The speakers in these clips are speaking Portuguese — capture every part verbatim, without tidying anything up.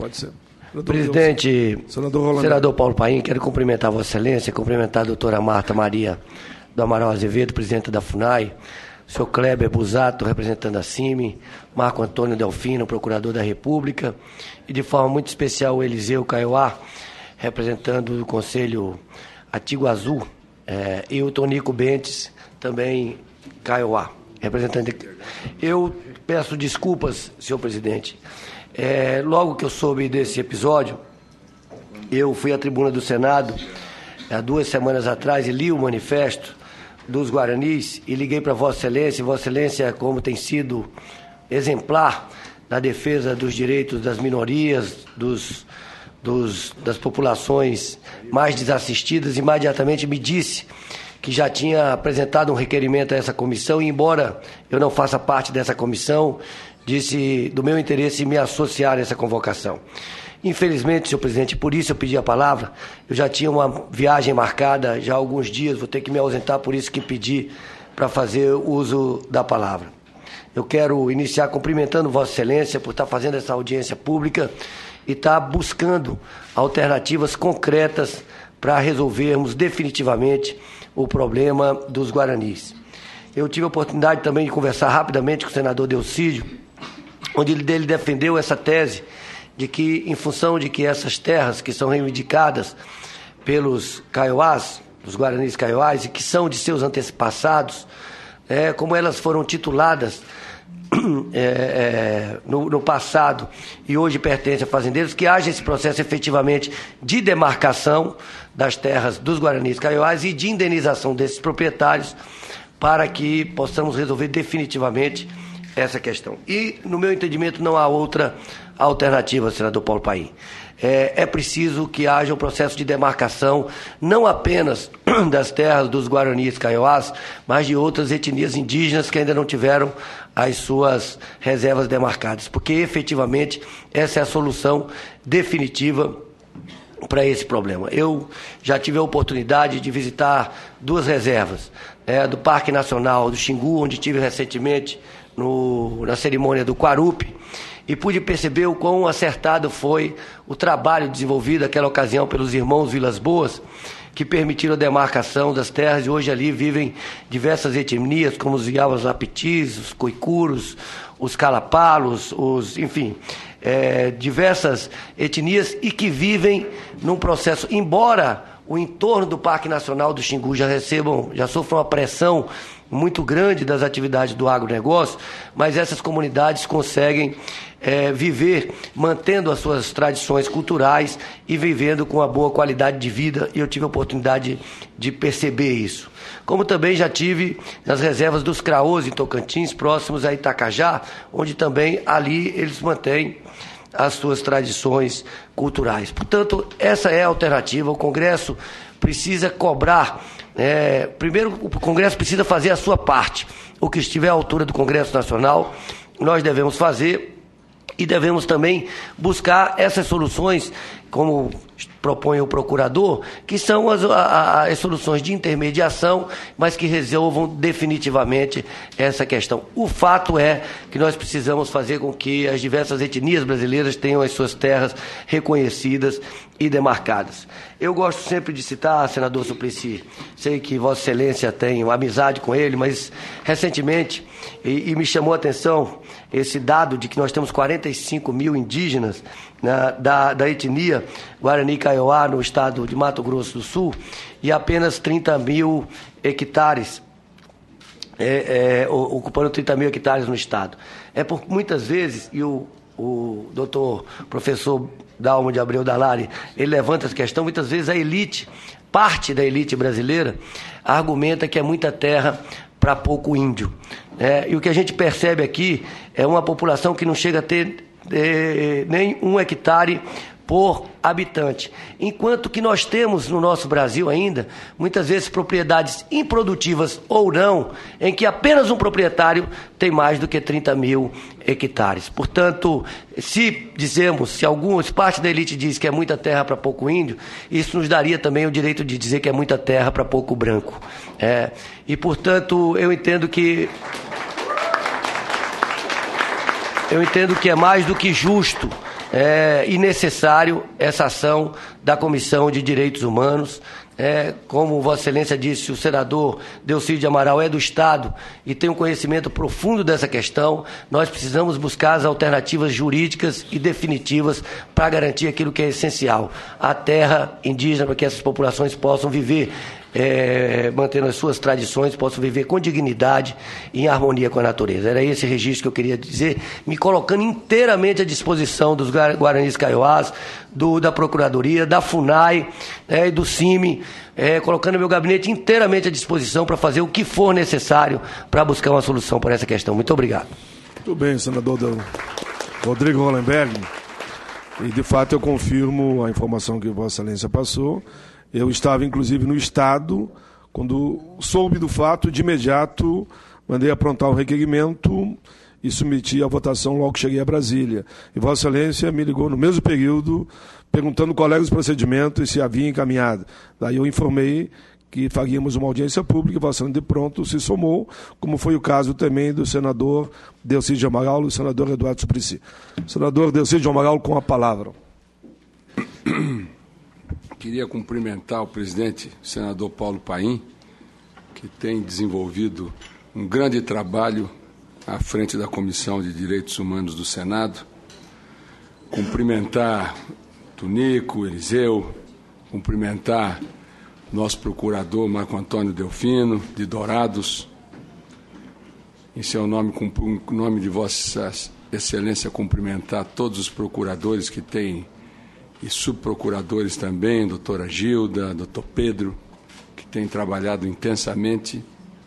Pode ser. Presidente, senador, senador Paulo Paim, quero cumprimentar Vossa Excelência, cumprimentar a doutora Marta Maria do Amaral Azevedo, presidente da FUNAI, o senhor Kleber Busato, representante da CIMI, Marco Antônio Delfino, procurador da República, e de forma muito especial o Eliseu Caioá, representando o Conselho Atiguazu, é, e o Tonico Bentes, também Caioá, representante. Eu peço desculpas, senhor presidente. É, logo que eu soube desse episódio, eu fui à tribuna do Senado há duas semanas atrás e li o manifesto dos Guaranis e liguei para Vossa Excelência. Vossa Excelência, como tem sido exemplar na defesa dos direitos das minorias, dos, dos, das populações mais desassistidas, imediatamente me disse que já tinha apresentado um requerimento a essa comissão e, embora eu não faça parte dessa comissão, disse do meu interesse me associar a essa convocação. Infelizmente, senhor presidente, por isso eu pedi a palavra, eu já tinha uma viagem marcada já há alguns dias, vou ter que me ausentar, por isso que pedi para fazer uso da palavra. Eu quero iniciar cumprimentando Vossa Excelência por estar fazendo essa audiência pública e estar buscando alternativas concretas para resolvermos definitivamente o problema dos Guaranis. Eu tive a oportunidade também de conversar rapidamente com o senador Delcídio, onde ele defendeu essa tese de que, em função de que essas terras que são reivindicadas pelos Kaiowás, os Guaranis Kaiowás, e que são de seus antepassados, é, como elas foram tituladas é, é, no, no passado e hoje pertencem a fazendeiros, que haja esse processo efetivamente de demarcação das terras dos Guaranis Kaiowás e de indenização desses proprietários para que possamos resolver definitivamente essa questão. E, no meu entendimento, não há outra alternativa, senador Paulo Paim. É, é preciso que haja um processo de demarcação, não apenas das terras dos Guaranis Kaiowás, mas de outras etnias indígenas que ainda não tiveram as suas reservas demarcadas, porque, efetivamente, essa é a solução definitiva para esse problema. Eu já tive a oportunidade de visitar duas reservas, né, do Parque Nacional do Xingu, onde tive recentemente no, na cerimônia do Quarupi, e pude perceber o quão acertado foi o trabalho desenvolvido naquela ocasião pelos irmãos Vilas Boas, que permitiram a demarcação das terras, e hoje ali vivem diversas etnias, como os Iauas Apitis, os Coicuros, os Calapalos, os, enfim, é, diversas etnias, e que vivem num processo, embora o entorno do Parque Nacional do Xingu já recebam, já sofram uma pressão muito grande das atividades do agronegócio, mas essas comunidades conseguem é, viver mantendo as suas tradições culturais e vivendo com uma boa qualidade de vida, e eu tive a oportunidade de perceber isso. Como também já tive nas reservas dos Craôs, em Tocantins, próximos a Itacajá, onde também ali eles mantêm as suas tradições culturais. Portanto, essa é a alternativa. O Congresso precisa cobrar, é, primeiro o Congresso precisa fazer a sua parte. O que estiver à altura do Congresso Nacional, nós devemos fazer, e devemos também buscar essas soluções, como propõe o procurador, que são as, as, as soluções de intermediação, mas que resolvam definitivamente essa questão. O fato é que nós precisamos fazer com que as diversas etnias brasileiras tenham as suas terras reconhecidas e demarcadas. Eu gosto sempre de citar, senador Suplicy, sei que Vossa Excelência tem uma amizade com ele, mas recentemente, e, e me chamou a atenção esse dado de que nós temos quarenta e cinco mil indígenas, né, da, da etnia Guarani Kaiowá no estado de Mato Grosso do Sul, e apenas trinta mil hectares, é, é, ocupando trinta mil hectares no estado. É por muitas vezes, e o, o doutor professor Dalmo de Abreu Dalari, ele levanta essa questão, muitas vezes a elite, parte da elite brasileira, argumenta que é muita terra para pouco índio. É, e o que a gente percebe aqui é uma população que não chega a ter é, nem um hectare por habitante. Enquanto que nós temos no nosso Brasil ainda, muitas vezes, propriedades improdutivas ou não, em que apenas um proprietário tem mais do que trinta mil hectares. Portanto, se dizemos, se algumas parte da elite diz que é muita terra para pouco índio, isso nos daria também o direito de dizer que é muita terra para pouco branco. É, e, portanto, eu entendo que eu entendo que é mais do que justo é, e necessário essa ação da Comissão de Direitos Humanos. É, como Vossa Excelência disse, o senador Delcídio Amaral é do Estado e tem um conhecimento profundo dessa questão. Nós precisamos buscar as alternativas jurídicas e definitivas para garantir aquilo que é essencial, a terra indígena, para que essas populações possam viver, é, mantendo as suas tradições, possam viver com dignidade e em harmonia com a natureza. Era esse registro que eu queria dizer, me colocando inteiramente à disposição dos Guaranis Kaiowás, do, da Procuradoria, da FUNAI, é, e do CIMI, é, colocando meu gabinete inteiramente à disposição para fazer o que for necessário para buscar uma solução para essa questão. Muito obrigado. Muito bem, senador Rodrigo Hollenberg. E, de fato, eu confirmo a informação que Vossa Excelência passou. Eu estava, inclusive, no Estado, quando soube do fato, de imediato mandei aprontar o requerimento e submeti à votação logo que cheguei a Brasília. E Vossa Excelência me ligou no mesmo período, perguntando qual era os procedimentos e se havia encaminhado. Daí eu informei que faríamos uma audiência pública e Vossa Excelência de pronto se somou, como foi o caso também do senador Delcídio Amaral e do senador Eduardo Suplicy. Senador Delcídio Amaral, com a palavra. Queria cumprimentar o presidente, o senador Paulo Paim, que tem desenvolvido um grande trabalho à frente da Comissão de Direitos Humanos do Senado. Cumprimentar Tunico, Eliseu, cumprimentar nosso procurador Marco Antônio Delfino, de Dourados. Em seu nome, em nome de Vossa Excelência, cumprimentar todos os procuradores que têm e subprocuradores também, doutora Gilda, doutor Pedro, que têm trabalhado intensamente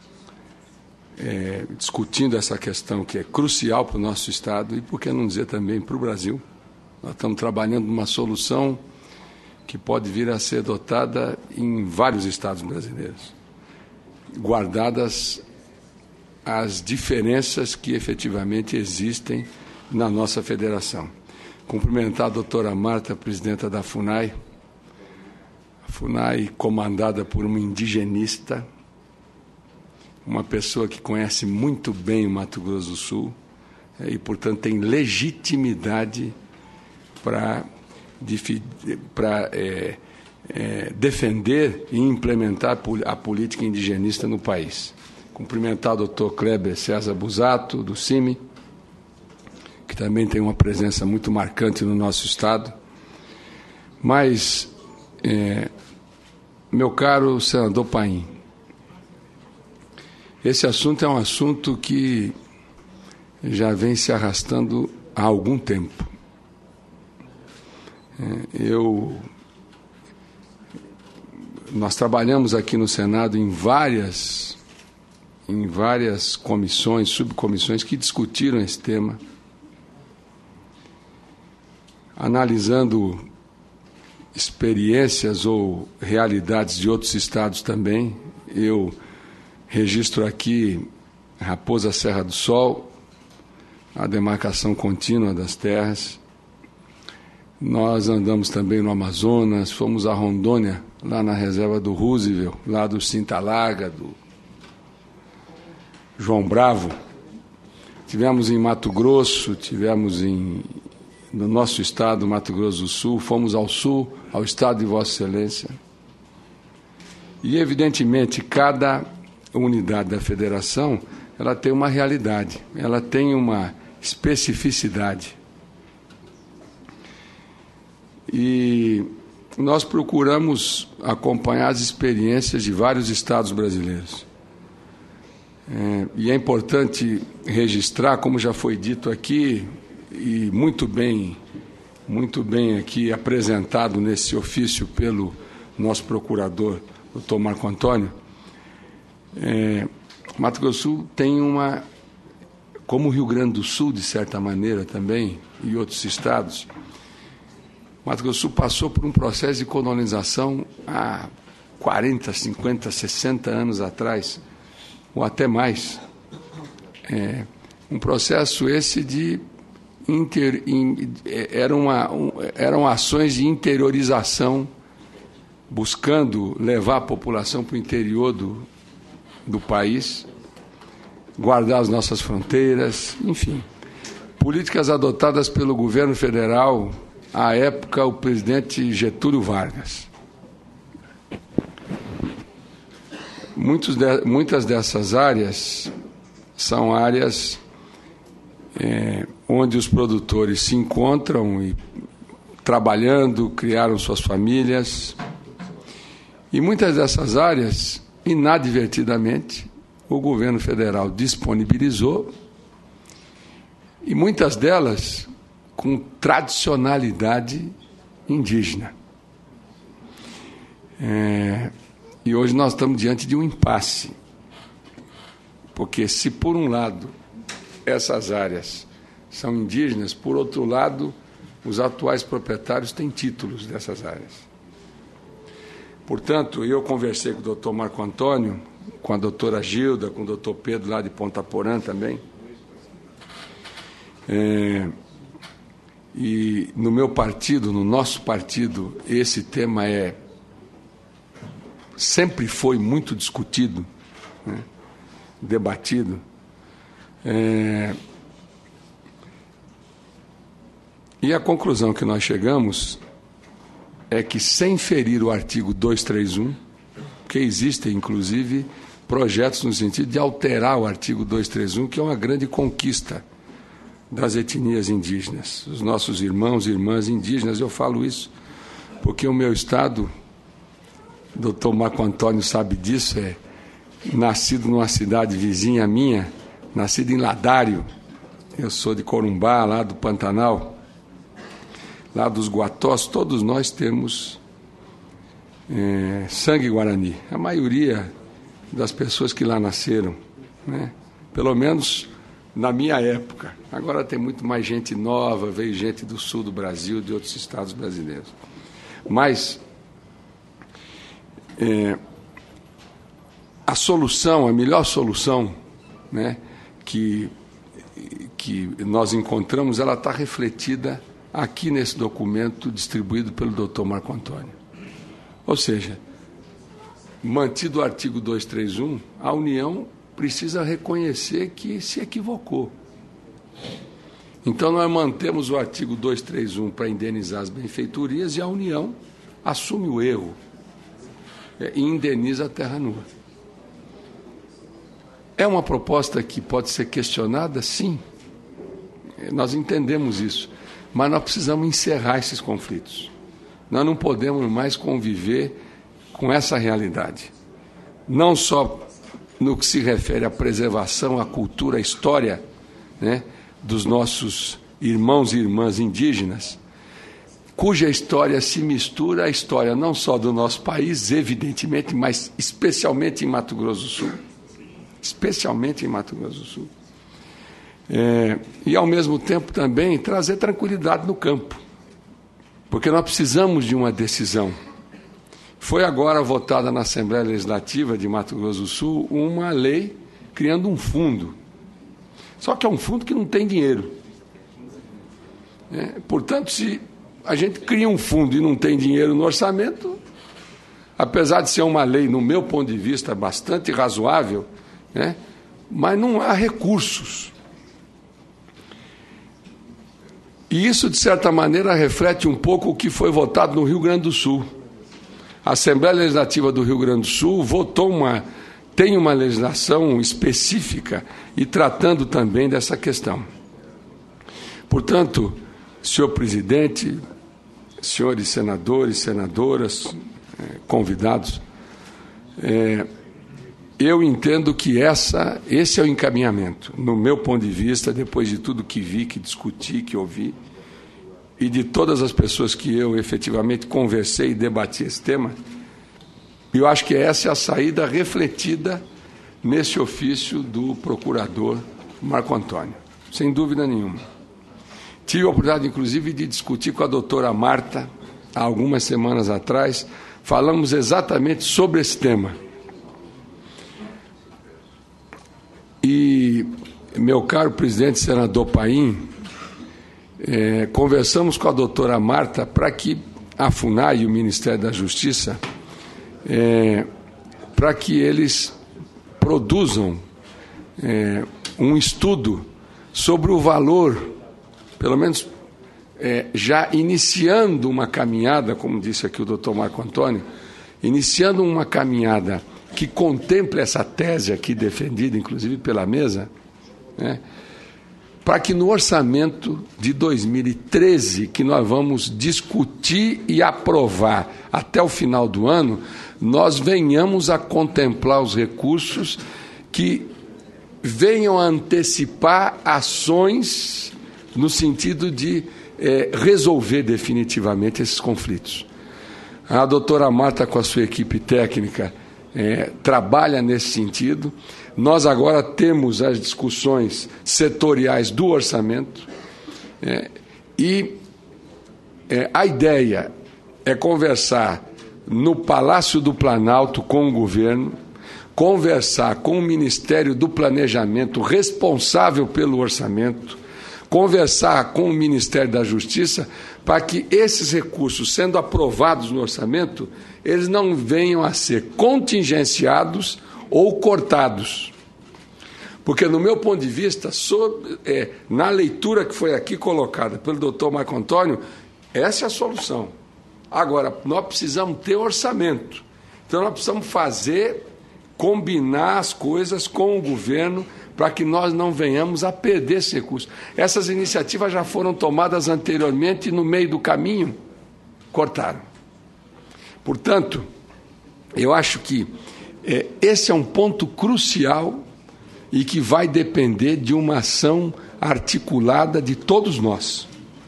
é, discutindo essa questão que é crucial para o nosso Estado e, por que não dizer, também para o Brasil. Nós estamos trabalhando numa solução que pode vir a ser adotada em vários estados brasileiros, guardadas as diferenças que efetivamente existem na nossa federação. Cumprimentar a doutora Marta, presidenta da FUNAI, a FUNAI comandada por uma indigenista, uma pessoa que conhece muito bem o Mato Grosso do Sul e, portanto, tem legitimidade para para é, é, defender e implementar a política indigenista no país. Cumprimentar o doutor Kleber César Busato, do CIMI, que também tem uma presença muito marcante no nosso Estado. Mas, é, meu caro senador Paim, esse assunto é um assunto que já vem se arrastando há algum tempo. Eu, nós trabalhamos aqui no Senado em várias, em várias comissões, subcomissões que discutiram esse tema, analisando experiências ou realidades de outros estados também. Eu registro aqui Raposa Serra do Sol, a demarcação contínua das terras. Nós andamos também no Amazonas, fomos a Rondônia, lá na reserva do Roosevelt, lá do Cinta Larga, do João Bravo. Tivemos em Mato Grosso, tivemos em, no nosso estado, Mato Grosso do Sul, fomos ao sul, ao estado de Vossa Excelência. E, evidentemente, cada unidade da federação, ela tem uma realidade, ela tem uma especificidade. E nós procuramos acompanhar as experiências de vários estados brasileiros. É, e é importante registrar, como já foi dito aqui, e muito bem, muito bem aqui apresentado nesse ofício pelo nosso procurador, doutor Marco Antônio, é, Mato Grosso do Sul tem uma, como o Rio Grande do Sul, de certa maneira também, e outros estados, Mato Grosso do Sul passou por um processo de colonização há quarenta, cinquenta, sessenta anos atrás, ou até mais. É, um processo esse de... Inter, in, era uma, um, eram ações de interiorização, buscando levar a população para o interior do, do país, guardar as nossas fronteiras, enfim. políticas adotadas pelo governo federal, à época, o presidente Getúlio Vargas. Muitos de, muitas dessas áreas são áreas é, onde os produtores se encontram e trabalhando, criaram suas famílias. E muitas dessas áreas, inadvertidamente, o governo federal disponibilizou, e muitas delas com tradicionalidade indígena. É, e hoje nós estamos diante de um impasse, porque se por um lado essas áreas são indígenas, por outro lado os atuais proprietários têm títulos dessas áreas. Portanto, eu conversei com o doutor Marco Antônio, com a doutora Gilda, com o doutor Pedro lá de Ponta Porã também. É, e no meu partido, no nosso partido, esse tema é sempre foi muito discutido, né, debatido. É, e a conclusão que nós chegamos é que, sem ferir o artigo duzentos e trinta e um, que existem, inclusive, projetos no sentido de alterar o artigo duzentos e trinta e um, que é uma grande conquista das etnias indígenas, os nossos irmãos e irmãs indígenas. Eu falo isso porque o meu estado, o doutor Marco Antônio sabe disso, é nascido numa cidade vizinha minha, nascido em Ladário. Eu sou de Corumbá, lá do Pantanal, lá dos Guatós. Todos nós temos é, sangue guarani, a maioria das pessoas que lá nasceram, né? Pelo menos na minha época. Agora tem muito mais gente nova, veio gente do sul do Brasil, de outros estados brasileiros. Mas é, a solução, a melhor solução, né, que, que nós encontramos, ela está refletida aqui nesse documento distribuído pelo doutor Marco Antônio. Ou seja, mantido o artigo duzentos e trinta e um, a União precisa reconhecer que se equivocou. Então, nós mantemos o artigo duzentos e trinta e um para indenizar as benfeitorias e a União assume o erro e indeniza a terra nua. É uma proposta que pode ser questionada? Sim. Nós entendemos isso. Mas nós precisamos encerrar esses conflitos. Nós não podemos mais conviver com essa realidade. Não só no que se refere à preservação, à cultura, à história, né, dos nossos irmãos e irmãs indígenas, cuja história se mistura à história não só do nosso país, evidentemente, mas especialmente em Mato Grosso do Sul. Especialmente em Mato Grosso do Sul. É, e, ao mesmo tempo, também trazer tranquilidade no campo, porque nós precisamos de uma decisão. Foi agora votada na Assembleia Legislativa de Mato Grosso do Sul uma lei criando um fundo. Só que é um fundo que não tem dinheiro. É, portanto, se a gente cria um fundo e não tem dinheiro no orçamento, apesar de ser uma lei, no meu ponto de vista, bastante razoável, né, mas não há recursos. E isso, de certa maneira, reflete um pouco o que foi votado no Rio Grande do Sul. A Assembleia Legislativa do Rio Grande do Sul votou uma, tem uma legislação específica e tratando também dessa questão. Portanto, senhor presidente, senhores senadores, senadoras, convidados, é, eu entendo que essa, esse é o encaminhamento, no meu ponto de vista, depois de tudo que vi, que discuti, que ouvi, e de todas as pessoas que eu efetivamente conversei e debati esse tema, eu acho que essa é a saída refletida nesse ofício do procurador Marco Antônio, sem dúvida nenhuma. Tive a oportunidade, inclusive, de discutir com a doutora Marta, há algumas semanas atrás, falamos exatamente sobre esse tema. E, meu caro presidente senador Paim, é, conversamos com a doutora Marta para que a FUNAI e o Ministério da Justiça, é, para que eles produzam é, um estudo sobre o valor pelo menos é, já iniciando uma caminhada, como disse aqui o doutor Marco Antônio, iniciando uma caminhada que contemple essa tese aqui defendida, inclusive pela mesa, né, para que no orçamento de dois mil e treze, que nós vamos discutir e aprovar até o final do ano, nós venhamos a contemplar os recursos que venham a antecipar ações no sentido de é, resolver definitivamente esses conflitos. A doutora Marta, com a sua equipe técnica, é, trabalha nesse sentido. Nós agora temos as discussões setoriais do orçamento é, e é, a ideia é conversar no Palácio do Planalto com o governo, conversar com o Ministério do Planejamento responsável pelo orçamento, conversar com o Ministério da Justiça para que esses recursos, sendo aprovados no orçamento, eles não venham a ser contingenciados ou cortados. Porque, no meu ponto de vista, sobre, é, na leitura que foi aqui colocada pelo doutor Marco Antônio, essa é a solução. Agora, nós precisamos ter orçamento. Então, nós precisamos fazer, combinar as coisas com o governo para que nós não venhamos a perder esse recurso. Essas iniciativas já foram tomadas anteriormente e, no meio do caminho, cortaram. Portanto, eu acho que é, esse é um ponto crucial e que vai depender de uma ação articulada de todos nós.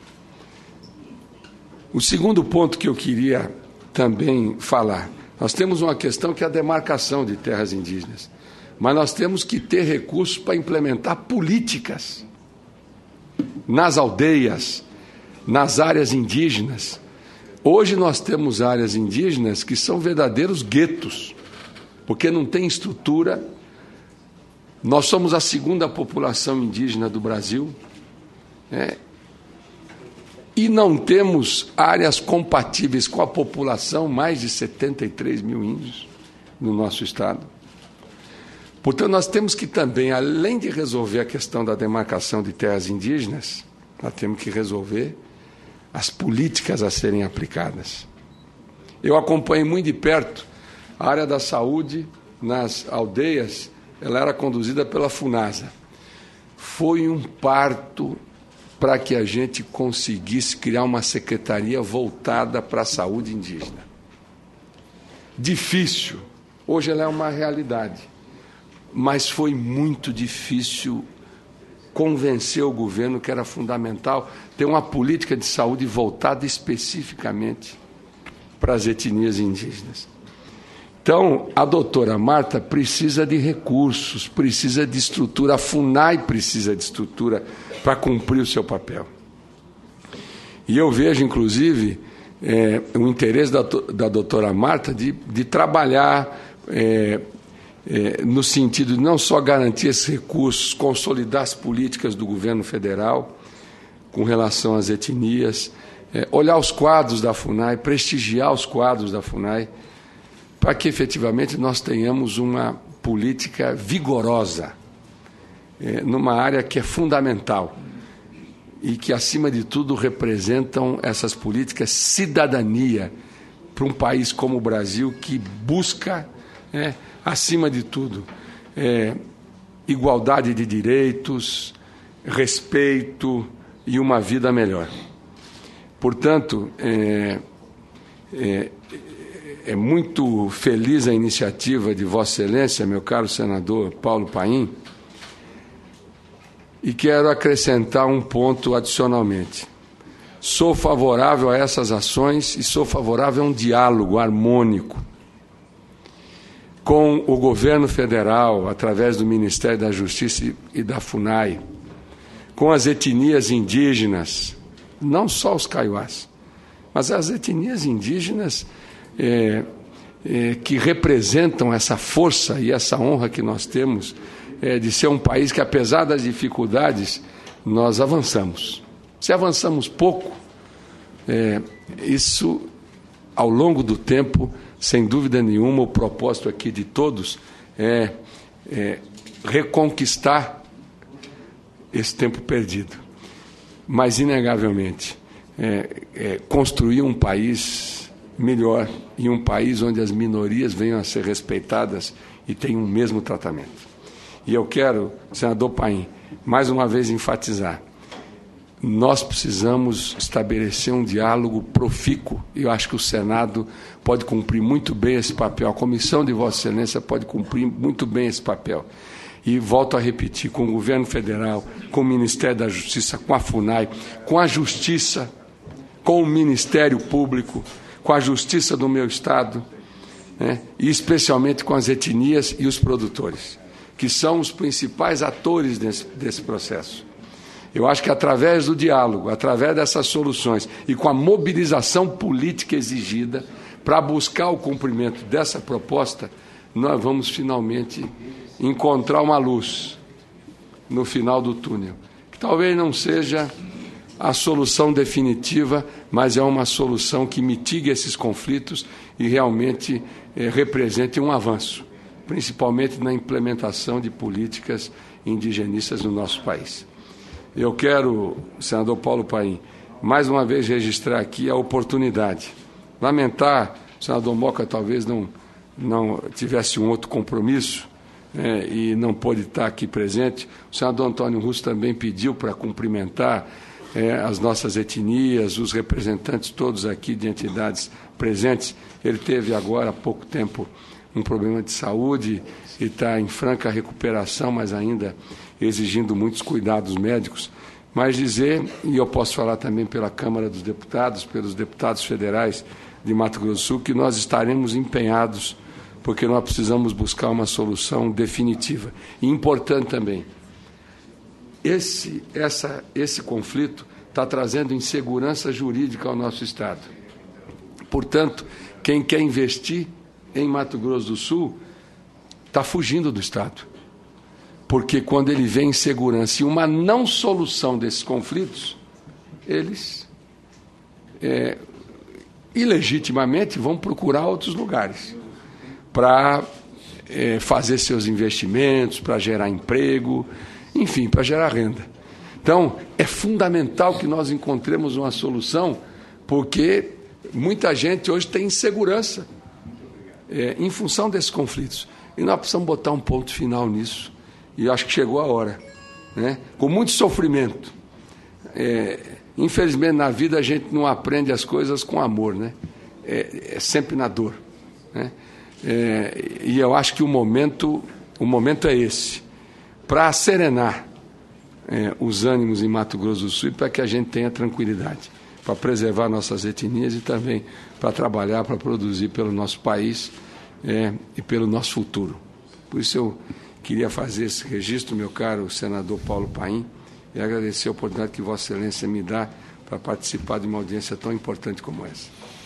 O segundo ponto que eu queria também falar, nós temos uma questão que é a demarcação de terras indígenas, mas nós temos que ter recursos para implementar políticas nas aldeias, nas áreas indígenas. Hoje nós temos áreas indígenas que são verdadeiros guetos, porque não tem estrutura. Nós somos a segunda população indígena do Brasil, né? E não temos áreas compatíveis com a população, mais de setenta e três mil índios no nosso estado. Portanto, nós temos que também, além de resolver a questão da demarcação de terras indígenas, nós temos que resolver as políticas a serem aplicadas. Eu acompanhei muito de perto a área da saúde nas aldeias. Ela era conduzida pela FUNASA. Foi um parto para que a gente conseguisse criar uma secretaria voltada para a saúde indígena. Difícil. Hoje ela é uma realidade. Mas foi muito difícil convencer o governo que era fundamental ter uma política de saúde voltada especificamente para as etnias indígenas. Então, a doutora Marta precisa de recursos, precisa de estrutura, a FUNAI precisa de estrutura para cumprir o seu papel. E eu vejo, inclusive, é, o interesse da, da doutora Marta de, de trabalhar é, é, no sentido de não só garantir esses recursos, consolidar as políticas do governo federal com relação às etnias, é, olhar os quadros da FUNAI, prestigiar os quadros da FUNAI, para que efetivamente nós tenhamos uma política vigorosa é, numa área que é fundamental e que, acima de tudo, representam essas políticas cidadania para um país como o Brasil, que busca, é, acima de tudo, é, igualdade de direitos, respeito e uma vida melhor. Portanto, é, é, É muito feliz a iniciativa de Vossa Excelência, meu caro senador Paulo Paim, e quero acrescentar um ponto adicionalmente. Sou favorável a essas ações e sou favorável a um diálogo harmônico com o governo federal, através do Ministério da Justiça e da FUNAI, com as etnias indígenas, não só os caiuás, mas as etnias indígenas É, é, que representam essa força e essa honra que nós temos é, de ser um país que, apesar das dificuldades, nós avançamos. Se avançamos pouco, é, isso, ao longo do tempo, sem dúvida nenhuma, o propósito aqui de todos é, é reconquistar esse tempo perdido. mas, inegavelmente, é, é, construir um país melhor e um país onde as minorias venham a ser respeitadas e tenham o mesmo tratamento. E eu quero, senador Paim, mais uma vez enfatizar, nós precisamos estabelecer um diálogo profícuo, e eu acho que o Senado pode cumprir muito bem esse papel, a Comissão de Vossa Excelência pode cumprir muito bem esse papel. E volto a repetir, com o Governo Federal, com o Ministério da Justiça, com a FUNAI, com a Justiça, com o Ministério Público, com a Justiça do meu Estado, né, e especialmente com as etnias e os produtores, que são os principais atores desse, desse processo. Eu acho que através do diálogo, através dessas soluções e com a mobilização política exigida para buscar o cumprimento dessa proposta, nós vamos finalmente encontrar uma luz no final do túnel, que talvez não seja a solução definitiva, mas é uma solução que mitigue esses conflitos e realmente eh, represente um avanço, principalmente na implementação de políticas indigenistas no nosso país. Eu quero, senador Paulo Paim, mais uma vez registrar aqui a oportunidade. Lamentar, o senador Moca talvez não, não tivesse um outro compromisso, né, e não pôde estar aqui presente. O senador Antônio Russo também pediu para cumprimentar é, as nossas etnias, os representantes todos aqui de entidades presentes. Ele teve agora há pouco tempo um problema de saúde e está em franca recuperação, mas ainda exigindo muitos cuidados médicos. Mas dizer, e eu posso falar também pela Câmara dos Deputados, pelos deputados federais de Mato Grosso do Sul, que nós estaremos empenhados, porque nós precisamos buscar uma solução definitiva. E importante também, esse, essa, esse conflito está trazendo insegurança jurídica ao nosso Estado. Portanto, quem quer investir em Mato Grosso do Sul está fugindo do Estado. Porque quando ele vê insegurança e uma não solução desses conflitos, eles, é, ilegitimamente, vão procurar outros lugares para é, fazer seus investimentos, para gerar emprego, enfim, para gerar renda. Então, é fundamental que nós encontremos uma solução, porque muita gente hoje tem insegurança é, em função desses conflitos. E nós precisamos botar um ponto final nisso. E acho que chegou a hora, né? Com muito sofrimento. É, infelizmente, na vida, a gente não aprende as coisas com amor, né? É, é sempre na dor, né? É, e eu acho que o momento, o momento é esse, para serenar é, os ânimos em Mato Grosso do Sul e para que a gente tenha tranquilidade, para preservar nossas etnias e também para trabalhar, para produzir pelo nosso país é, e pelo nosso futuro. Por isso eu queria fazer esse registro, meu caro senador Paulo Paim, e agradecer a oportunidade que Vossa Excelência me dá para participar de uma audiência tão importante como essa.